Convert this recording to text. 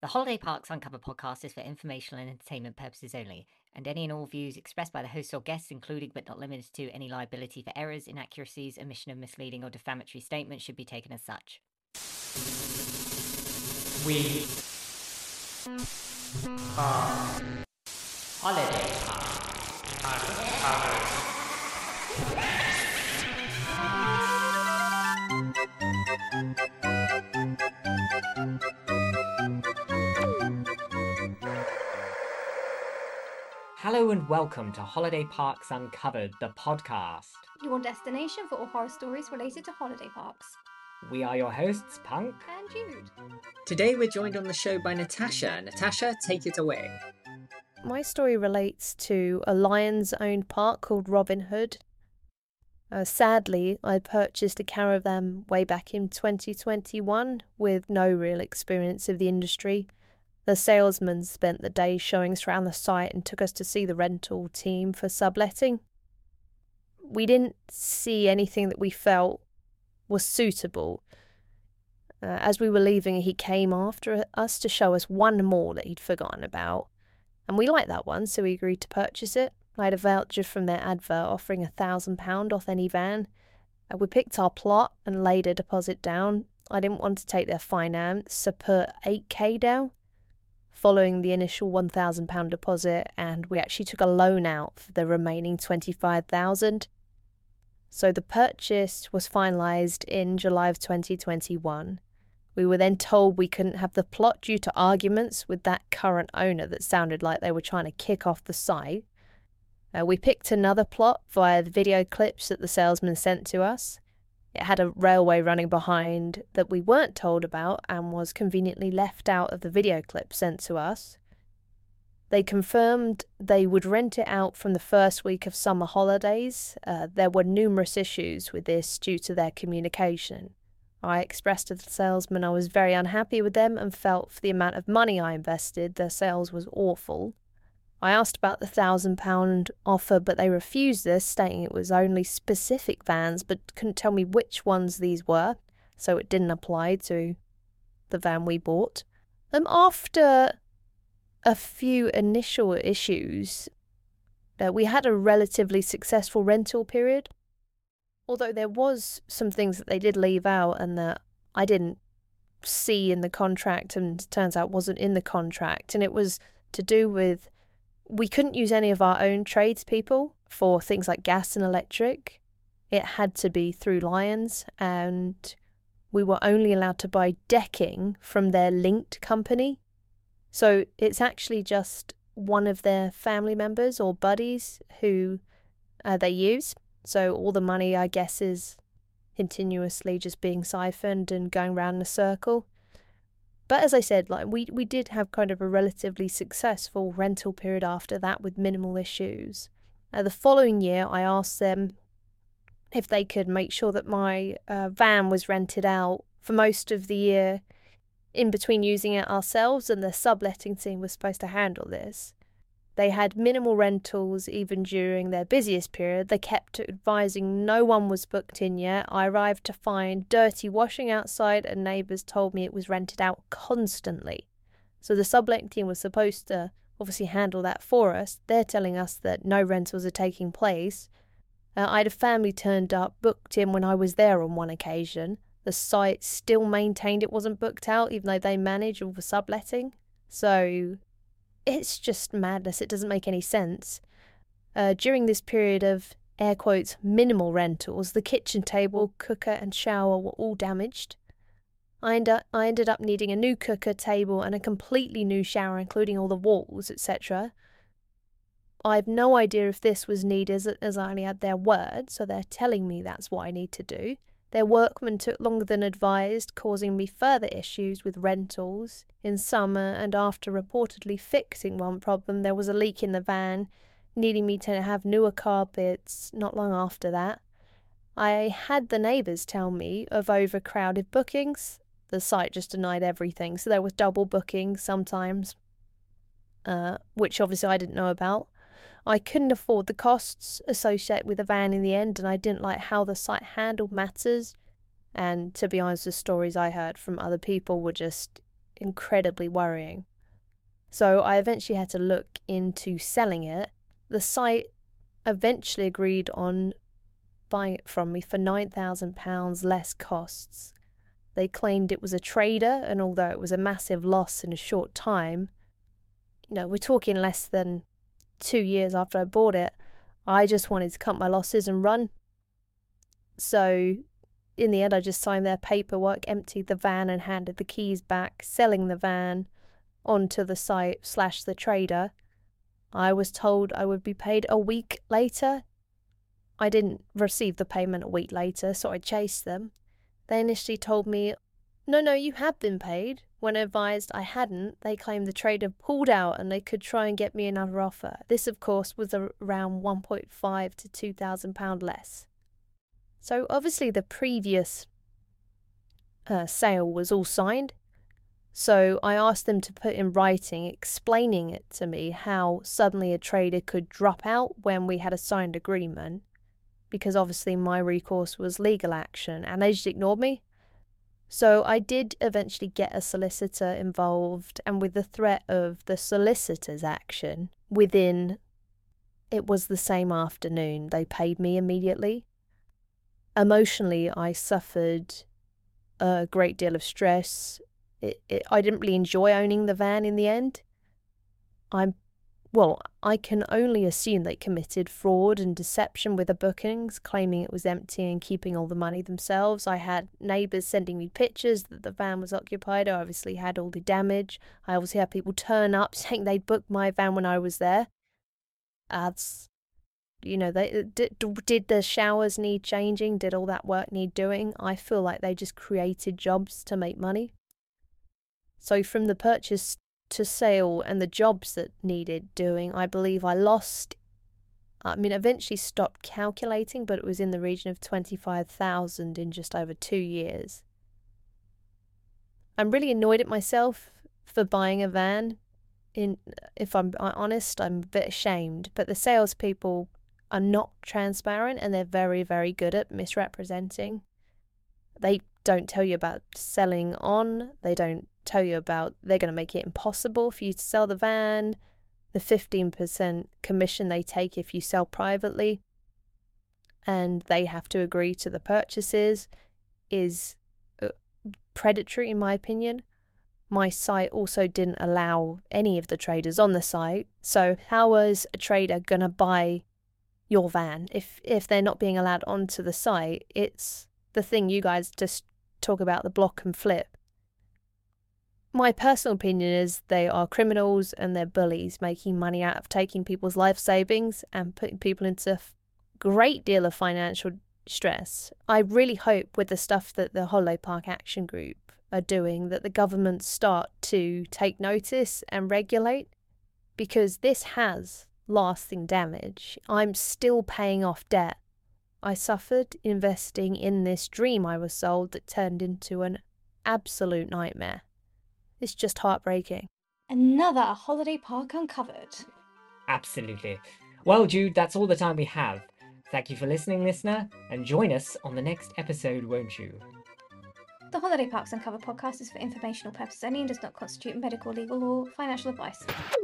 The Holiday Parks Uncovered podcast is for informational and entertainment purposes only, and any and all views expressed by the host or guests, including but not limited to any liability for errors, inaccuracies, omission of misleading or defamatory statements, should be taken as such. We are Holiday Parks Uncovered. Hello and welcome to Holiday Parks Uncovered, the podcast. Your destination for all horror stories related to holiday parks. We are your hosts, Punk And Jude. Today we're joined on the show by Natasha. Natasha, take it away. My story relates to a Lions-owned park called Robin Hood. Sadly, I purchased a caravan way back in 2021 with no real experience of the industry. The salesman spent the day showing us around the site and took us to see the rental team for subletting. We didn't see anything that we felt was suitable. As we were leaving, he came after us to show us one more that he'd forgotten about. And we liked that one, so we agreed to purchase it. I had a voucher from their advert offering £1,000 off any van. We picked our plot and laid a deposit down. I didn't want to take their finance, so put £8,000 down. Following the initial £1,000 deposit, and we actually took a loan out for the remaining £25,000. So the purchase was finalised in July of 2021. We were then told we couldn't have the plot due to arguments with that current owner that sounded like they were trying to kick off the site. We picked another plot via the video clips that the salesman sent to us. It had a railway running behind that we weren't told about and was conveniently left out of the video clip sent to us. They confirmed they would rent it out from the first week of summer holidays. There were numerous issues with this due to their communication. I expressed to the salesman I was very unhappy with them and felt for the amount of money I invested, their sales was awful. I asked about the £1,000 offer, but they refused this, stating it was only specific vans, but couldn't tell me which ones these were, so it didn't apply to the van we bought. After a few initial issues, we had a relatively successful rental period, although there was some things that they did leave out and that I didn't see in the contract, and it turns out wasn't in the contract, and it was to do with we couldn't use any of our own tradespeople for things like gas and electric. It had to be through Lions, and we were only allowed to buy decking from their linked company. So it's actually just one of their family members or buddies who they use. So all the money, I guess, is continuously just being siphoned and going round in a circle. But as I said, we did have kind of a relatively successful rental period after that with minimal issues. The following year, I asked them if they could make sure that my van was rented out for most of the year in between using it ourselves, and the subletting team was supposed to handle this. They had minimal rentals even during their busiest period. They kept advising no one was booked in yet. I arrived to find dirty washing outside, and neighbours told me it was rented out constantly. So the subletting team was supposed to obviously handle that for us. They're telling us that no rentals are taking place. I had a family turned up, booked in when I was there on one occasion. The site still maintained it wasn't booked out, even though they manage all the subletting. So it's just madness. It doesn't make any sense. During this period of, air quotes, minimal rentals, the kitchen table, cooker and shower were all damaged. I ended up needing a new cooker, table and a completely new shower, including all the walls, etc. I have no idea if this was needed, as I only had their word, so they're telling me that's what I need to do. Their workmen took longer than advised, causing me further issues with rentals in summer, and after reportedly fixing one problem, there was a leak in the van, needing me to have newer carpets not long after that. I had the neighbours tell me of overcrowded bookings. The site just denied everything, so there was double booking sometimes, which obviously I didn't know about. I couldn't afford the costs associated with the van in the end, and I didn't like how the site handled matters. And to be honest, the stories I heard from other people were just incredibly worrying. So I eventually had to look into selling it. The site eventually agreed on buying it from me for £9,000 less costs. They claimed it was a trader, and although it was a massive loss in a short time, we're talking less than 2 years after I bought it, I just wanted to cut my losses and run. So in the end, I just signed their paperwork, emptied the van and handed the keys back, selling the van onto the site / the trader. I was told I would be paid a week later. I didn't receive the payment a week later, so I chased them. They initially told me, no, you have been paid. When advised I hadn't, they claimed the trader pulled out and they could try and get me another offer. This, of course, was around £1,500 to £2,000 less. So obviously the previous sale was all signed. So I asked them to put in writing, explaining it to me how suddenly a trader could drop out when we had a signed agreement, because obviously my recourse was legal action, and they just ignored me. So I did eventually get a solicitor involved, and with the threat of the solicitor's action, it was the same afternoon, they paid me immediately. Emotionally, I suffered a great deal of stress. I didn't really enjoy owning the van in the end. I can only assume they committed fraud and deception with the bookings, claiming it was empty and keeping all the money themselves. I had neighbours sending me pictures that the van was occupied. I obviously had all the damage. I obviously had people turn up saying they'd booked my van when I was there. Did the showers need changing? Did all that work need doing? I feel like they just created jobs to make money. So from the purchase to sale and the jobs that needed doing, I believe I lost, eventually stopped calculating, but it was in the region of 25,000 in just over 2 years. I'm really annoyed at myself for buying a van. If I'm honest, I'm a bit ashamed, but the salespeople are not transparent and they're very, very good at misrepresenting. They don't tell you about selling on, they don't tell you about they're going to make it impossible for you to sell the van, the 15% commission they take if you sell privately, and they have to agree to the purchases is predatory in my opinion. My site also didn't allow any of the traders on the site, so how was a trader going to buy your van if they're not being allowed onto the site? It's the thing you guys just talk about, the block and flip. My personal opinion is they are criminals and they're bullies, making money out of taking people's life savings and putting people into a great deal of financial stress. I really hope with the stuff that the Holiday Park Action Group are doing that the government start to take notice and regulate, because this has lasting damage. I'm still paying off debt I suffered investing in this dream I was sold that turned into an absolute nightmare. It's just heartbreaking. Another Holiday Park Uncovered. Absolutely. Well, Jude, that's all the time we have. Thank you for listening, listener, and join us on the next episode, won't you? The Holiday Parks Uncovered podcast is for informational purposes only and does not constitute medical, legal, or financial advice.